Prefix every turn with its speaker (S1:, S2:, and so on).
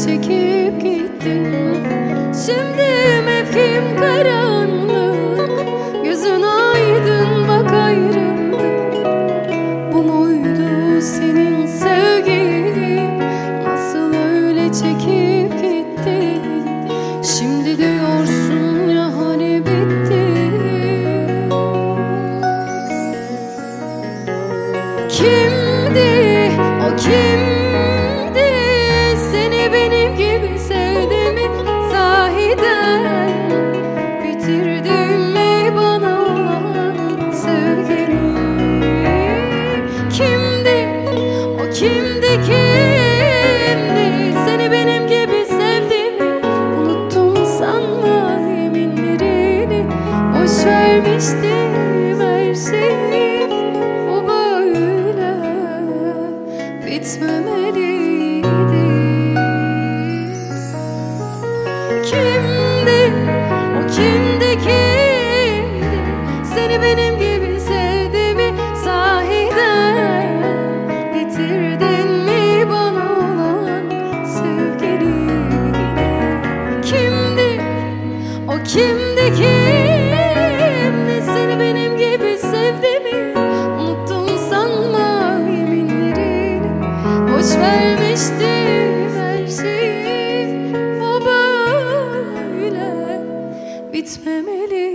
S1: çekip gittin. Şimdi mevkim karanlık, gözün aydın, bak ayrıldık. Bu muydu senin sevgin? Nasıl öyle çekip gittin? Şimdi diyorsun ya hani bitti. Kimdi o, kimdi? Seni benim gibi sevdi mi? Sahiden bitirdin mi bana olan sevgini? Kimdi o, kimdi, kimdi? Seni benim gibi sevdi mi? Unuttum sanma yeminlerini, boş vermiştim her şeyi. Bitmemeliydi. Kimdi o, kimdi, kimdi? Seni benim gibi sevdi mi? Sahiden getirdin mi bana olan sevgini? Kimdi o, kimdi, kimdi? Seni benim gibi sevdi mi? Unuttum sanma yeminlerini, boş vermiştim her şeyi. Bu böyle bitmemeli.